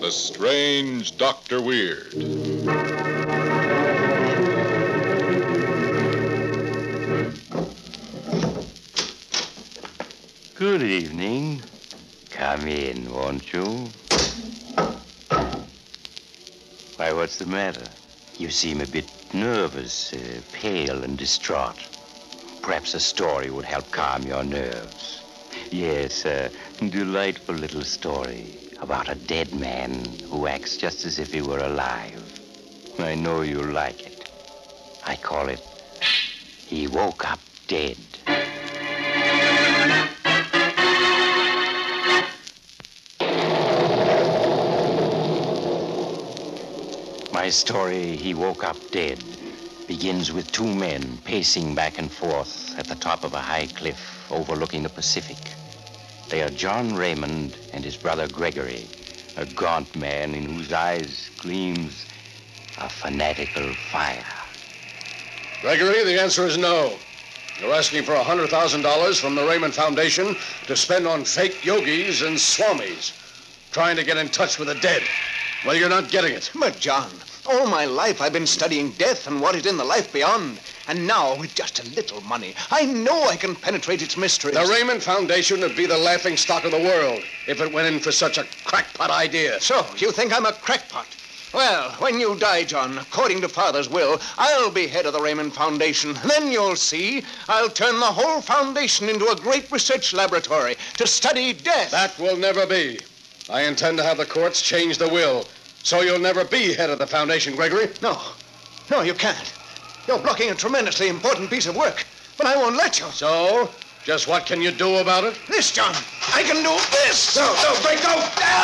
The Strange Dr. Weird. Good evening. Come in, won't you? Why, what's the matter? You seem a bit nervous, pale and distraught. Perhaps a story would help calm your nerves. Yes, a delightful little story about a dead man who acts just as if he were alive. I know you'll like it. I call it He Woke Up Dead. My story, He Woke Up Dead, begins with two men pacing back and forth at the top of a high cliff overlooking the Pacific. They are John Raymond and his brother Gregory, a gaunt man in whose eyes gleams a fanatical fire. Gregory, the answer is no. You're asking for $100,000 from the Raymond Foundation to spend on fake yogis and swamis, trying to get in touch with the dead. Well, you're not getting it. But, John, all my life I've been studying death and what is in the life beyond. And now, with just a little money, I know I can penetrate its mysteries. The Raymond Foundation would be the laughingstock of the world if it went in for such a crackpot idea. So, you think I'm a crackpot? Well, when you die, John, according to Father's will, I'll be head of the Raymond Foundation. Then you'll see, I'll turn the whole foundation into a great research laboratory to study death. That will never be. I intend to have the courts change the will, so you'll never be head of the foundation, Gregory. No, you can't. You're blocking a tremendously important piece of work, but I won't let you. So, just what can you do about it? This, John. I can do this. No, Frank, no!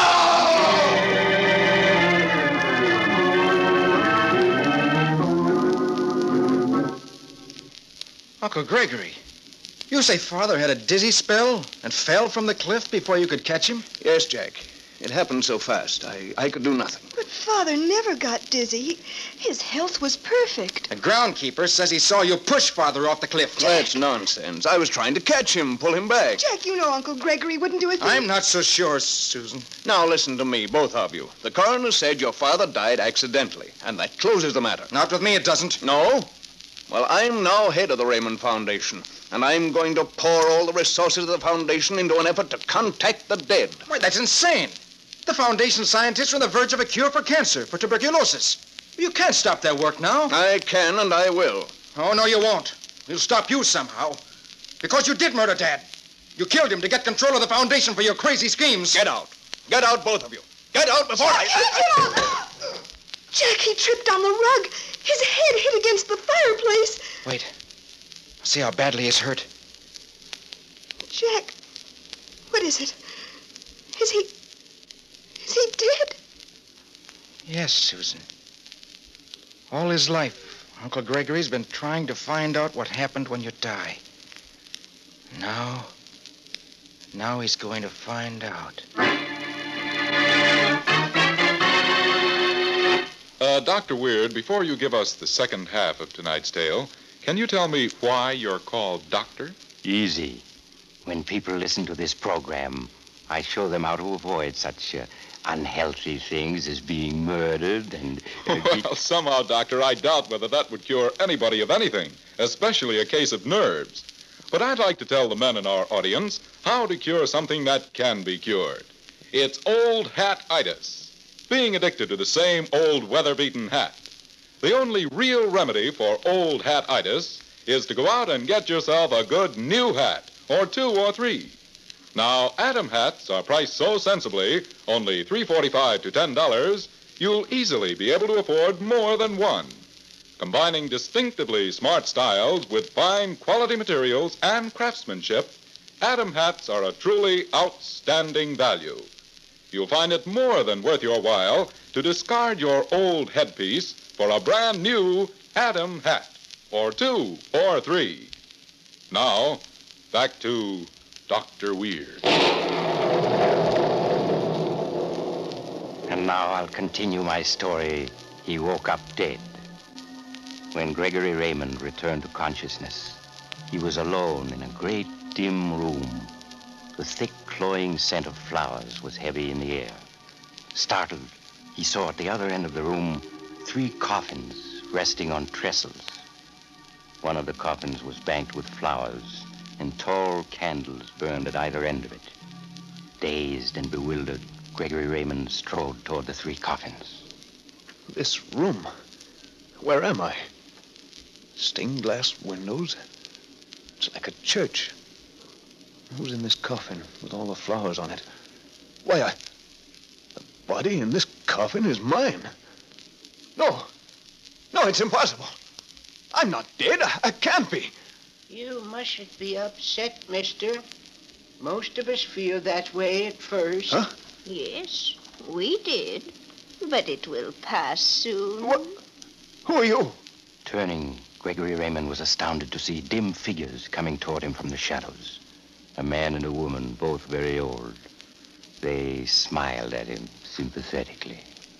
Uncle Gregory, you say Father had a dizzy spell and fell from the cliff before you could catch him? Yes, Jack. It happened so fast, I could do nothing. But Father never got dizzy. His health was perfect. The groundkeeper says he saw you push Father off the cliff. That's nonsense. I was trying to catch him, pull him back. Jack, you know Uncle Gregory wouldn't do a thing. I'm not so sure, Susan. Now listen to me, both of you. The coroner said your father died accidentally, and that closes the matter. Not with me, it doesn't. No? Well, I'm now head of the Raymond Foundation, and I'm going to pour all the resources of the foundation into an effort to contact the dead. Wait, that's insane. The foundation scientists are on the verge of a cure for cancer, for tuberculosis. You can't stop their work now. I can, and I will. Oh, no, you won't. We'll stop you somehow. Because you did murder Dad. You killed him to get control of the foundation for your crazy schemes. Get out. Get out, both of you. Get out before Jack, he tripped on the rug. His head hit against the fireplace. Wait. See how badly he's hurt. Jack, what is it? Is he dead? Yes, Susan. All his life, Uncle Gregory's been trying to find out what happened when you die. Now he's going to find out. Dr. Weird, before you give us the second half of tonight's tale, can you tell me why you're called Doctor? Easy. When people listen to this program, I show them how to avoid such unhealthy things as being murdered and... Well, somehow, Doctor, I doubt whether that would cure anybody of anything, especially a case of nerves. But I'd like to tell the men in our audience how to cure something that can be cured. It's old hat-itis. Being addicted to the same old weather-beaten hat. The only real remedy for old hat-itis is to go out and get yourself a good new hat, or two or three. Now, Adam hats are priced so sensibly, only $3.45 to $10, you'll easily be able to afford more than one. Combining distinctively smart styles with fine quality materials and craftsmanship, Adam hats are a truly outstanding value. You'll find it more than worth your while to discard your old headpiece for a brand new Adam hat, or two or three. Now, back to Dr. Weird. And now I'll continue my story. He woke up dead. When Gregory Raymond returned to consciousness, he was alone in a great dim room. The thick, cloying scent of flowers was heavy in the air. Startled, he saw at the other end of the room 3 coffins resting on trestles. One of the coffins was banked with flowers, and tall candles burned at either end of it. Dazed and bewildered, Gregory Raymond strode toward the 3 coffins. This room. Where am I? Stained glass windows. It's like a church. Who's in this coffin with all the flowers on it? Why, the body in this coffin is mine. No, it's impossible. I'm not dead. I can't be. You mustn't be upset, mister. Most of us feel that way at first. Huh? Yes, we did. But it will pass soon. What? Who are you? Turning, Gregory Raymond was astounded to see dim figures coming toward him from the shadows. A man and a woman, both very old. They smiled at him sympathetically.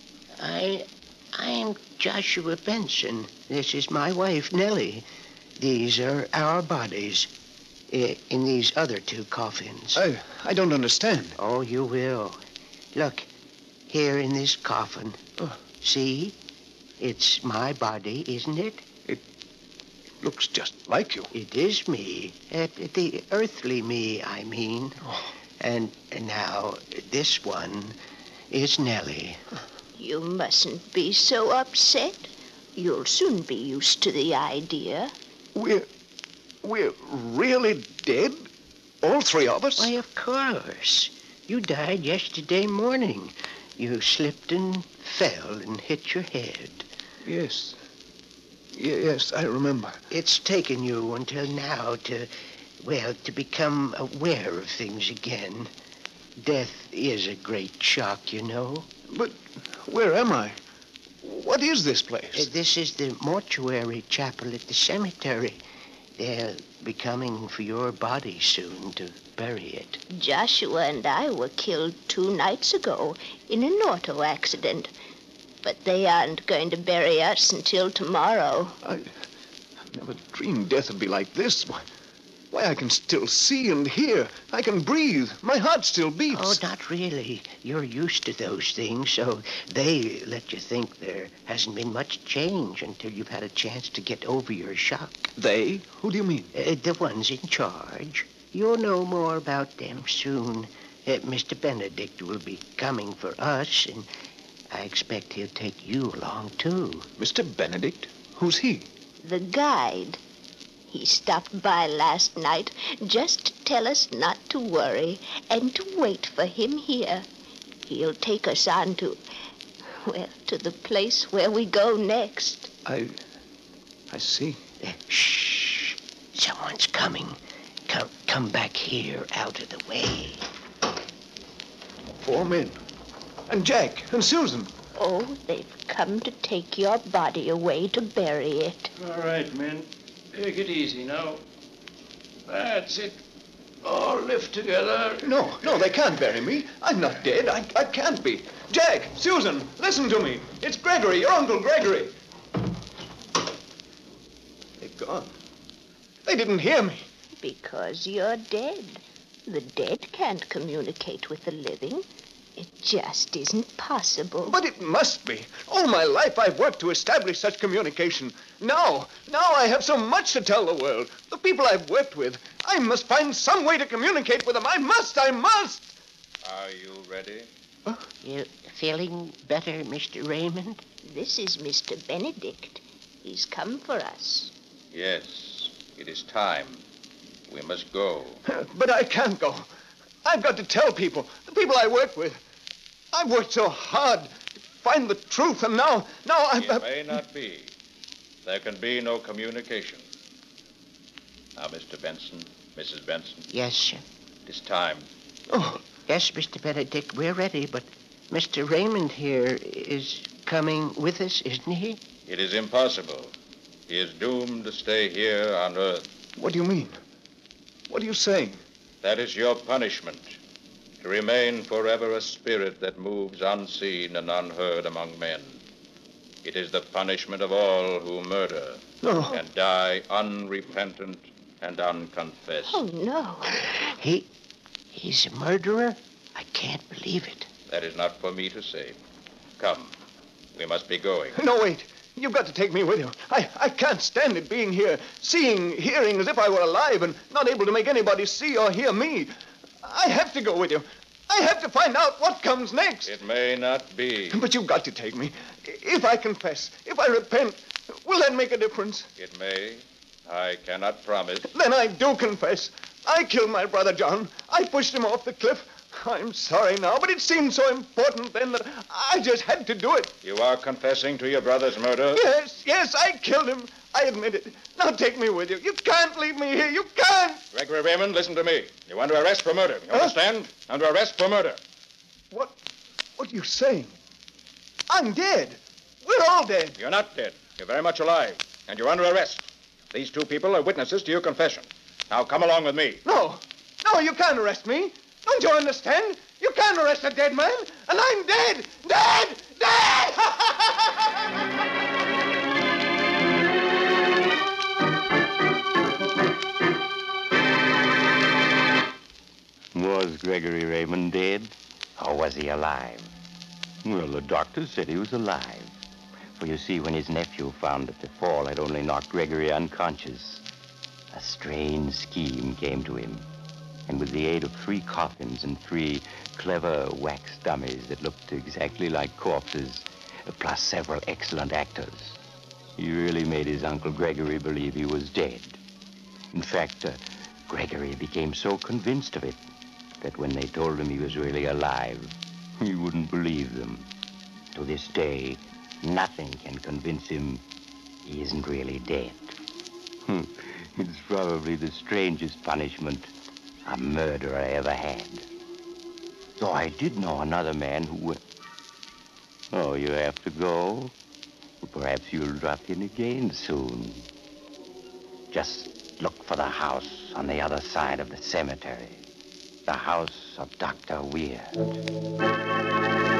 I'm Joshua Benson. This is my wife, Nellie. These are our bodies in these other 2 coffins. I don't understand. Oh, you will. Look, here in this coffin. See? It's my body, isn't it? It looks just like you. It is me. The earthly me, I mean. And now, this one is Nellie. You mustn't be so upset. You'll soon be used to the idea. We're really dead? All 3 of us? Why, of course. You died yesterday morning. You slipped and fell and hit your head. Yes. Yes, I remember. It's taken you until now to become aware of things again. Death is a great shock, you know. But where am I? What is this place? This is the mortuary chapel at the cemetery. They'll be coming for your body soon to bury it. Joshua and I were killed 2 nights ago in an auto accident. But they aren't going to bury us until tomorrow. I never dreamed death would be like this. Why, I can still see and hear. I can breathe. My heart still beats. Oh, not really. You're used to those things, so they let you think there hasn't been much change until you've had a chance to get over your shock. They? Who do you mean? The ones in charge. You'll know more about them soon. Mr. Benedict will be coming for us, and I expect he'll take you along, too. Mr. Benedict? Who's he? The guide. He stopped by last night just to tell us not to worry and to wait for him here. He'll take us on to the place where we go next. I see. Shh. Someone's coming. Come back here out of the way. 4 men. And Jack and Susan. Oh, they've come to take your body away to bury it. All right, men. Take it easy now. That's it. All lift together. No, they can't bury me. I'm not dead. I can't be. Jack, Susan, listen to me. It's Gregory, your Uncle Gregory. They're gone. They didn't hear me. Because you're dead. The dead can't communicate with the living. It just isn't possible. But it must be. All my life I've worked to establish such communication. Now I have so much to tell the world. The people I've worked with. I must find some way to communicate with them. I must. Are you ready? You feeling better, Mr. Raymond? This is Mr. Benedict. He's come for us. Yes, it is time. We must go. But I can't go. I've got to tell people, the people I work with. I've worked so hard to find the truth, and now It may not be. There can be no communication. Now, Mr. Benson, Mrs. Benson. Yes, sir. It is time. Oh, Yes, Mr. Benedict, we're ready, but Mr. Raymond here is coming with us, isn't he? It is impossible. He is doomed to stay here on Earth. what do you mean? What are you saying? That is your punishment. To remain forever a spirit that moves unseen and unheard among men. It is the punishment of all who murder No. and die unrepentant and unconfessed. Oh, no. He's a murderer? I can't believe it. That is not for me to say. Come, we must be going. No, wait. You've got to take me with you. I can't stand it being here, seeing, hearing as if I were alive and not able to make anybody see or hear me. I have to go with you. I have to find out what comes next. It may not be. But you've got to take me. If I confess, if I repent, will that make a difference? It may. I cannot promise. Then I do confess. I killed my brother John. I pushed him off the cliff. I'm sorry now, but it seemed so important then that I just had to do it. You are confessing to your brother's murder? Yes, I killed him. I admit it. Now take me with you. You can't leave me here. You can't. Gregory Raymond, listen to me. You're under arrest for murder. You understand? Under arrest for murder. What are you saying? I'm dead. We're all dead. You're not dead. You're very much alive. And you're under arrest. These two people are witnesses to your confession. Now come along with me. No, you can't arrest me. Don't you understand? You can't arrest a dead man. And I'm dead. Dead! Was Gregory Raymond dead, or was he alive? Well, the doctor said he was alive. For you see, when his nephew found that the fall had only knocked Gregory unconscious, a strange scheme came to him. And with the aid of 3 coffins and 3 clever wax dummies that looked exactly like corpses, plus several excellent actors, he really made his Uncle Gregory believe he was dead. In fact, Gregory became so convinced of it that when they told him he was really alive, he wouldn't believe them. To this day, nothing can convince him he isn't really dead. It's probably the strangest punishment a murderer ever had. Though I did know another man who... Oh, you have to go? Well, perhaps you'll drop in again soon. Just look for the house on the other side of the cemetery. The house of Dr. Weird.